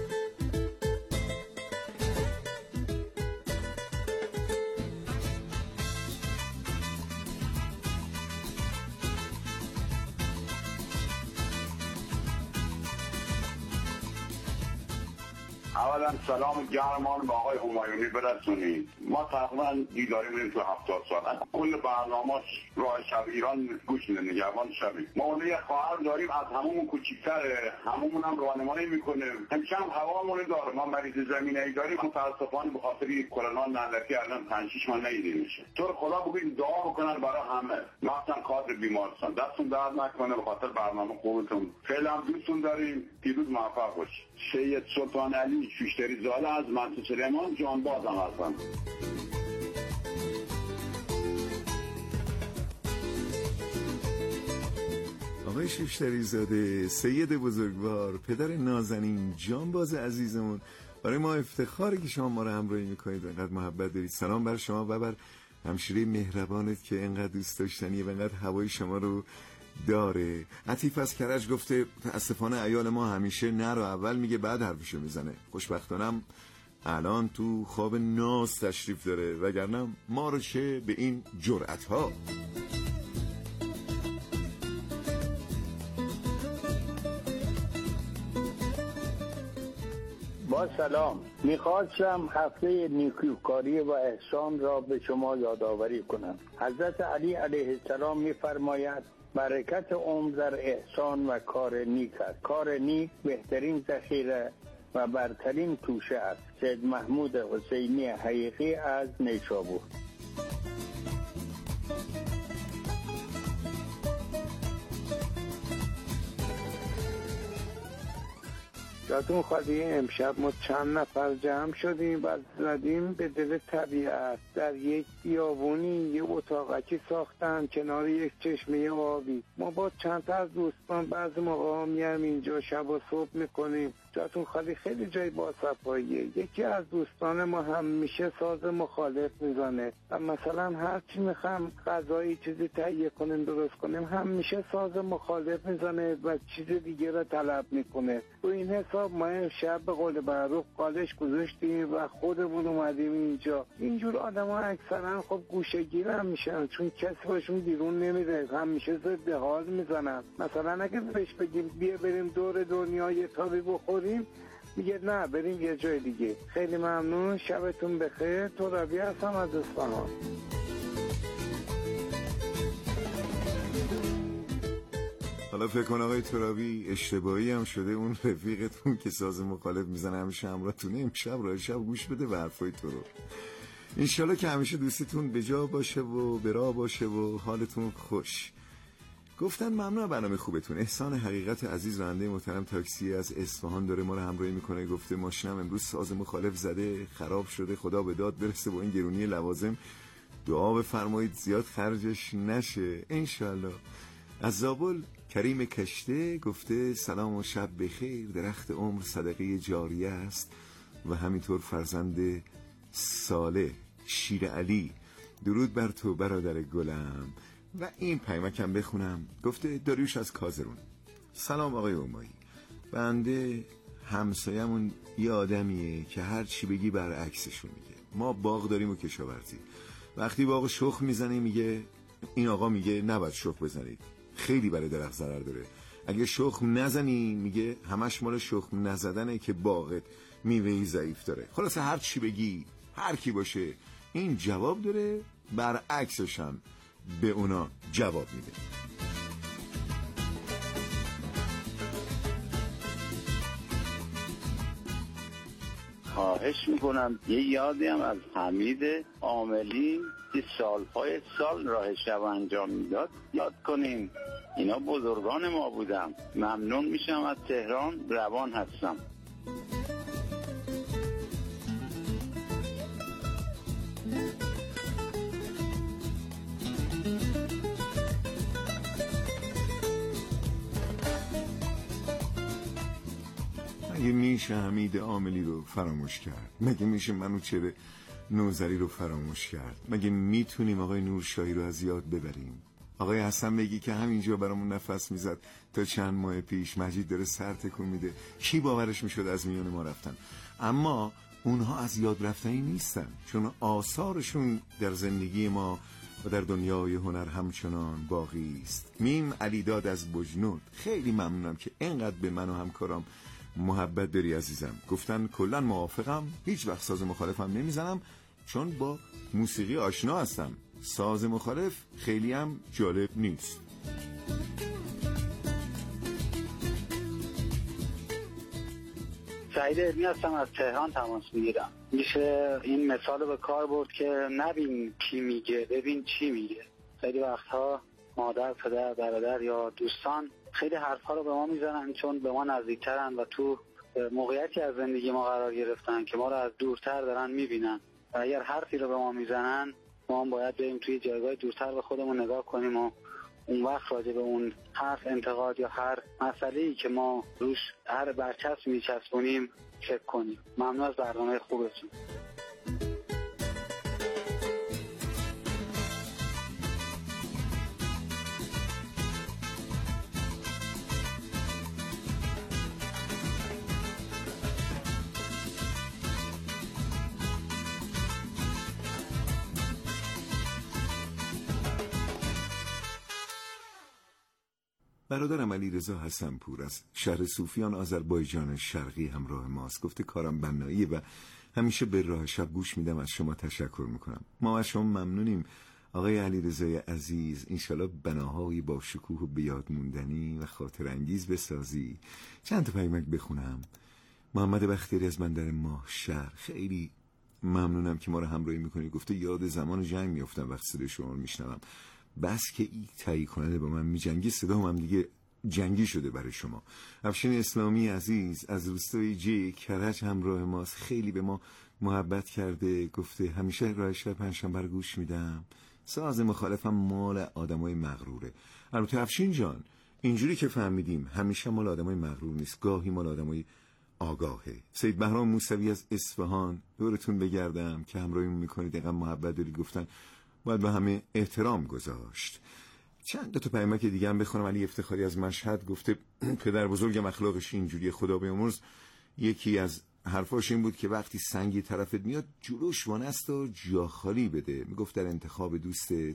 اولا سلام گرمان به آقای همایونی برسونید. ما تقریبا دیداری میریم تو هفتاد سال کل برنامه‌اش راه شب ایران گوش میده، نگهبان شبی. ما اون یه خواهر داریم از هممون کوچیک‌تره، هممون هم راهنمایی میکنه، کم هوامون داره. ما مریض زمینه‌ای داریم، متأسفانه به خاطر کرونا نندکی الان پنج شش ماه ندیده میشه. تو رو خدا بگید دعا بکنن برای همه، مثلا کادر بیمارستان، دستون درد نکنه به خاطر برنامه خوبتون. خیلی هم دوستون داریم، پیروز موفق باشید. سید سلطان علی شوشتری زاده از منصور سلیمان جانباز هم هستم. آقای شوشتری زاده، سید بزرگوار، پدر نازنین، جانباز عزیزمون، برای ما افتخاره که شما ما رو همراهی میکنید و اینقدر محبت دارید. سلام بر شما و بر همشیره مهربانت که اینقدر دوست داشتنیه و اینقدر هوای شما رو داره. عطیف از کرج گفته متاسفانه عیال ما همیشه نه رو اول میگه بعد حرفشو میزنه. خوشبختانم الان تو خواب ناز تشریف داره، وگرنه ما رو چه به این جرأت ها. با سلام، میخواستم هفته نیکوکاری و احسان را به شما یادآوری کنم. حضرت علی علیه السلام میفرماید برکت عمر در احسان و کار نیک است. کار نیک بهترین ذخیره و برترین توشه است. سید محمود حسینی حقیقی از نیشابور. یادتون خواهی امشب ما چند نفر جمع شدیم و زدیم به دل طبیعت. در یک بیابونی یه اتاقکی ساختن کنار یک چشمه آبی. ما با چند تا از دوستان بعضی موقع میام اینجا شب و صبح میکنیم. جاتون خالی خیلی جای باصفاییه. یکی از دوستان ما هم میشه ساز مخالف میزنه و مثلا هر چی میخوام غذایی چیزی تهیه کنیم درست کنیم هم میشه ساز مخالف میزنه و چیز دیگه را طلب میکنه. تو این حساب ما امشب به قول معروف قالش گذاشتیم و خودمون اومدیم اینجا. اینجور آدم ها اکثرا خب گوشه‌گیر هم میشن چون کسی باشون بیرون نمیره، هم میشه ضد حال میزنن. مثلا اگه بهش بگیم بیا بریم دور دنیا یه تابی بخوریم میگه نه بریم یه جای دیگه. خیلی ممنون، شبتون بخیر. تو ربی هستم از اصفهان. حالا فکر کن آقای ترابی اشتباهی هم شده اون رفیقتون که ساز مخالف میزنه همیشه همراهتونه، امشب راه شب گوش بده به حرفای تو رو. انشالله که همیشه دوستتون به جا باشه و برا باشه و حالتون خوش. گفتن ممنون برنامه خوبتون. احسان حقیقت عزیز راننده محترم تاکسی از اصفهان داره ما رو همراهی میکنه. گفته ماشینم امروز ساز مخالف زده، خراب شده، خدا به داد برسه با این گرونی لوازم. دعا بفرمایید زیاد خرجش نشه انشالله. از زابل کریم کشته گفته سلام و شب بخیر. درخت عمر صدقه جاریه است و همینطور فرزند صالح شیر علی. درود بر تو برادر گلم. و این پیامکم بخونم. گفته داریوش از کازرون. سلام آقای اومایی، بنده همسایمون یه آدمیه که هر چی بگی برعکسشون میگه. ما باغ داریم و کشاورزی، وقتی باغ شخم میزنه میگه این آقا میگه نباید شخم بزنید، خیلی برای درخت ضرر داره. اگه شخم نزنی میگه همش مال شخم نزدنه که باغت میوهی ضعیف داره. خلاصه هر چی بگی هر کی باشه این جواب داره، برعکسش هم به اونا جواب میده. خواهش میکنم یه یادی هم از حمید عاملی که سالهای سال راه شب انجام میداد یاد کنیم. اینا بزرگان ما بودم. ممنون میشم. از تهران روان هستم. مگه میشه حمید عاملی رو فراموش کرد؟ مگه میشه منوچهر نوذری رو فراموش کرد؟ مگه میتونیم آقای نورشاهی رو از یاد ببریم؟ آقای حسن بگی که همینجا برامون نفس میزد تا چند ماه پیش. مجید داره سر تکون میده. کی باورش میشد از میون ما رفتن؟ اما اونها از یاد رفتنی نیستن، چون آثارشون در زندگی ما و در دنیای هنر همچنان باقی است. میم علیداد از بجنورد. خیلی ممنونم که اینقدر به من و همکارام محبت داری عزیزم. گفتن کلا موافقم، هیچ وقت ساز مخالفم نمیزنم چون با موسیقی آشنا هستم. ساز مخالف خیلی هم جالب نیست. سعید علمی هستم، از تهران تماس میگیرم. میشه این مثال به کار برد که نبین کی میگه ببین چی میگه. خیلی وقتها مادر، پدر، برادر یا دوستان خیلی حرفا رو به ما میزنن چون به ما نزدیکترن و تو موقعیتی از زندگی ما قرار گرفتن که ما رو از دورتر دارن میبینن و اگر حرفی رو به ما میزنن ما هم باید بریم توی جایگاه دورتر به خودمون نگاه کنیم و اون وقت راجع به اون حرف، انتقاد یا هر مسئله‌ای که ما روش هر برچسب میچسبونیم فکر کنیم. ممنون از برنامه خوبتون. برادرم علیرضا حسنپور از شهر صوفیان آذربایجان شرقی همراه ماست. گفته کارم بناییه و همیشه به راه شب گوش میدم. از شما تشکر میکنم. ما از شما ممنونیم آقای علیرضای عزیز. انشالله بناهایی با شکوه و بیاد موندنی و خاطر انگیز بسازی. چند تا پیامک بخونم. محمد بختیاری از بندر ماه شهر. خیلی ممنونم که ما رو همراهی میکنی. گفته یاد زمان جنگ میافتم وقت صدای شما رو میشنوم. بس که این تایید کننده با من میجنگی، صدا هم دیگه جنگی شده برای شما. افشین اسلامی عزیز از روستای جی کرج همراه ماست. خیلی به ما محبت کرده. گفته همیشه راه شب پنجشنبه گوش میدم. ساز مخالفم مال آدمای مغروره. البته افشین جان اینجوری که فهمیدیم همیشه مال آدمای مغرور نیست، گاهی مال آدمای آگاهه. سید بهرام موسوی از اصفهان، دورتون بگردم که همراهیمون میکنید، دقیقا محبت داری. گفتن باید به همه احترام گذاشت. چند تا پیامک دیگه هم بخونم. علی افتخاری از مشهد گفته پدر بزرگم اخلاقش اینجوریه خدا بیامرز. یکی از حرفاش این بود که وقتی سنگی طرفت میاد جلوش وانست و جا خالی بده. میگفت در انتخاب دوستت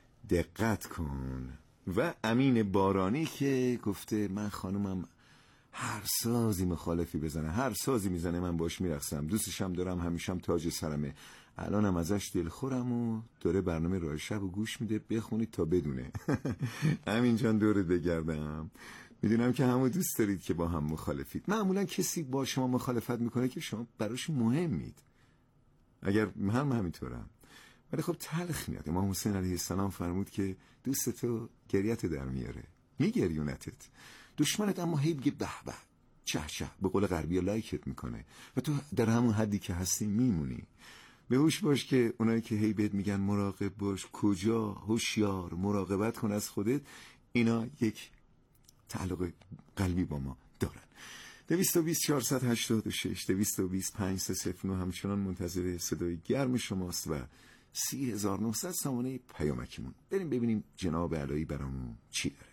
دقت کن. و امین بارانی که گفته من خانومم هر سازی مخالفی بزنه، هر سازی میزنه من باش میرقصم، دوستشم دارم، همیشم تاج سرمه. الانم ازش دلخورم و داره برنامه راه شب و گوش میده، بخونید تا بدونه. همینجان دورت بگردم. میدونم که همو دوست دارید که با هم مخالفید. معمولا کسی با شما مخالفت میکنه که شما براش مهمید. اگر هم همینطورم، ولی خب تلخ میاد. امام حسین علیه السلام فرمود که دوست تو گریت در میاره، میگریونتت. دشمنت اما هی بگه به به چه چه، به قول غربی لایکت میکنه و تو در همون حدی که هستی میمونی. به هوش باش که اونایی که هی بهت میگن مراقب باش، کجا، هوشیار، مراقبت کن از خودت، اینا یک تعلق قلبی با ما دارن. دویست و بیست چهارصد و هشتاد و شش دویست و بیست پانصد صفر نه همچنان منتظر صدای گرم شماست و سی هزار و نهصد سامانه پیامکیمون. بریم ببینیم جناب علایی برامون چی داره.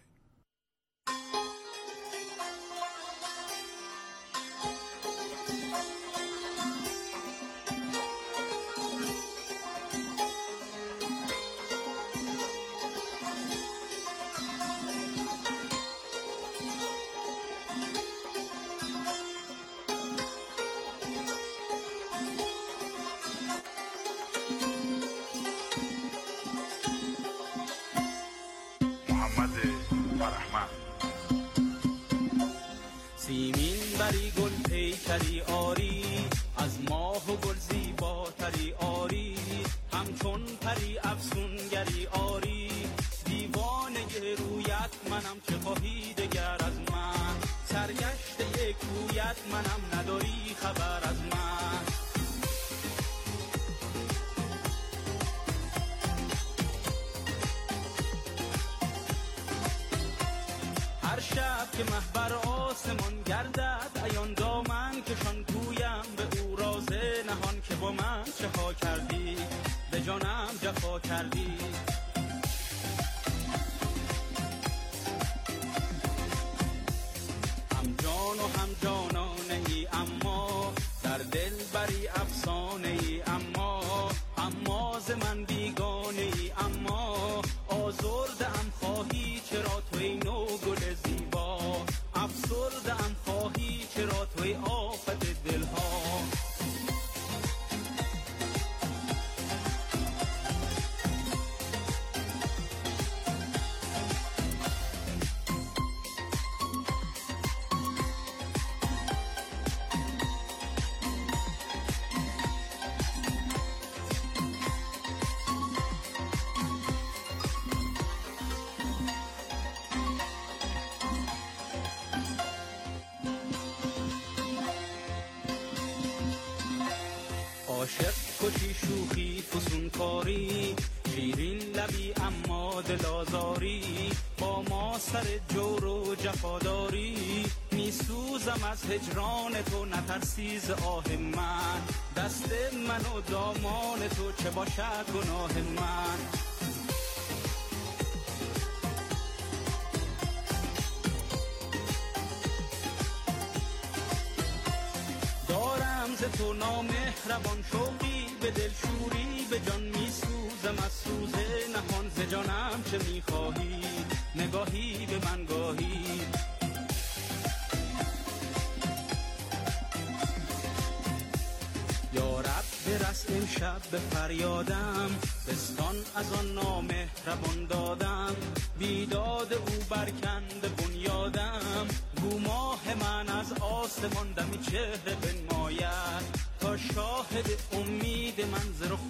سیمین بری گل پیکری آری، از ماه و گل زیباتری آری، همچون پری افسونگری آری، دیوانه رویت منم چه خواهی دگر از من، سرگشت یک رویت منم نداری خبر از من. هر شب که محبر آسمان گردد عیان دامن کشان گویم به او راز نهان که با من چه ها کردی، به جانم جفا کردی. هم جان و هم جانانه ای اما در دل بری افسانه ای اما، اما ز من بیگانه ای اما، آزرده‌ام خواهی چرا توی نو گل زیبا، افسرده‌ام خواهی چرا توی آفت دلها. عاشق کشی شوخی فسون کاری، شیرین لبی اما دل آزاری، با ما سر جور و جفاداری، می سوزم از هجران تو نترسی ز آه من، دست من و دامان تو چه باشد گناه من. ز تو نامهربان شوقی به دل شوری، به جان می سوزم از سوز نهان، ز جانم چه می خواهی نگاهی به من گاهی. یا رب برس امشب به فریادم، بستان از آن نامهربان دادم، بیداد او برکنده بنیادم، گو ماه من از آسمان دمی چهره بنماید، تا شاهد امید من ز رخ